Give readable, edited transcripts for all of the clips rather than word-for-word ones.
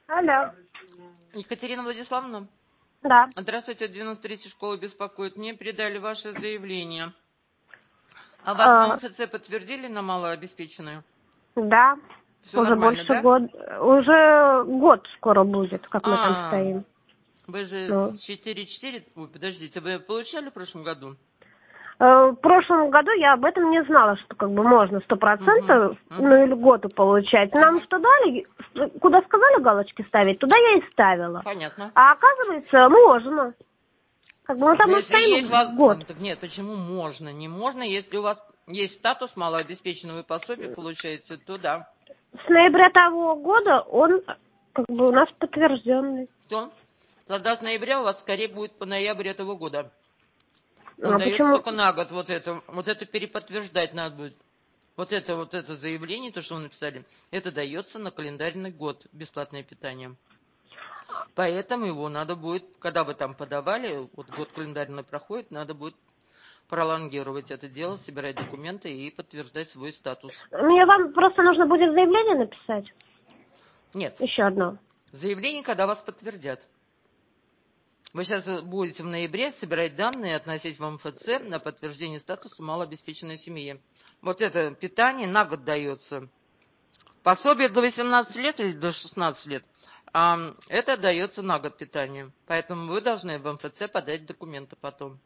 Алло. Екатерина Владиславовна? Да. Здравствуйте, 93-я школа беспокоит. Мне передали ваше заявление. А вас в МФЦ подтвердили на малообеспеченную? Да. Все Уже нормально, больше да? Уже год скоро будет, как мы там стоим. Вы же 4-4... Ой, подождите, вы получали в прошлом году? В прошлом году я об этом не знала, что как бы можно 100% на льготу получать. Нам что дали, куда сказали галочки ставить, туда я и ставила. Понятно. А оказывается, можно. Как бы мы там и Если есть стоим год. Нет, почему можно? Не можно, если у вас есть статус малообеспеченного и пособие получаете, то да. С ноября того года он как бы у нас подтвержденный. Все. Тогда с ноября у вас скорее будет по ноябрь этого года. Он А дается почему? только на год вот это переподтверждать надо будет. Вот это заявление, то, что вы написали, это дается на календарный год, бесплатное питание. Поэтому его надо будет, когда вы там подавали, вот год календарный проходит, надо будет пролонгировать это дело, собирать документы и подтверждать свой статус. Мне вам просто нужно будет заявление написать? Нет. Еще одно. Заявление, когда вас подтвердят. Вы сейчас будете в ноябре собирать данные, относить в МФЦ на подтверждение статуса малообеспеченной семьи. Вот это питание на год дается. Пособие до 18 лет или до 16 лет, это дается на год питание. Поэтому вы должны в МФЦ подать документы потом.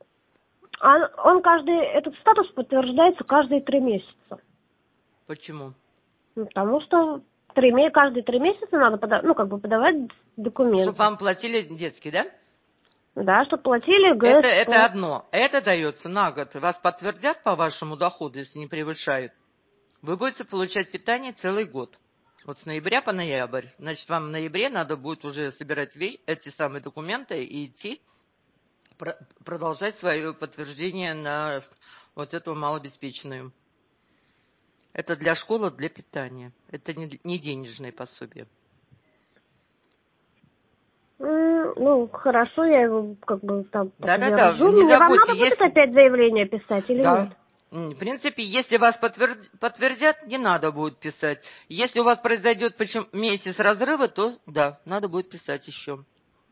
Этот статус подтверждается каждые 3 месяца. Почему? Потому что каждые 3 месяца надо подавать документы. Чтобы вам платили детский, да? Да, чтобы платили ГСП. Это одно. Это дается на год. Вас подтвердят по вашему доходу, если не превышают. Вы будете получать питание целый год. Вот с ноября по ноябрь. Значит, вам в ноябре надо будет уже собирать эти самые документы и идти продолжать свое подтверждение на вот эту малообеспеченную. Это для школы, для питания. Это не денежное пособие. Хорошо, я его как бы там Да-да-да, подтвержу. не Мне вам забудьте. надо будет опять заявление писать или нет? В принципе, если вас подтвердят, не надо будет писать. Если у вас произойдет месяц разрыва, то да, надо будет писать еще.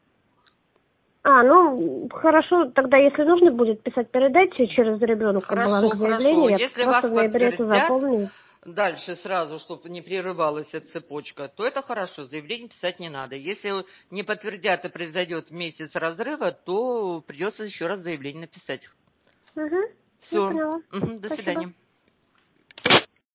Хорошо, тогда если нужно будет писать, передайте через ребенка бланк заявления. Если Я вас просто в ноябре это подтвердят заполню. дальше сразу, чтобы не прерывалась эта цепочка, то это хорошо, заявление писать не надо. Если не подтвердят и произойдет месяц разрыва, то придется еще раз заявление написать. Угу, Все. поняла. До свидания.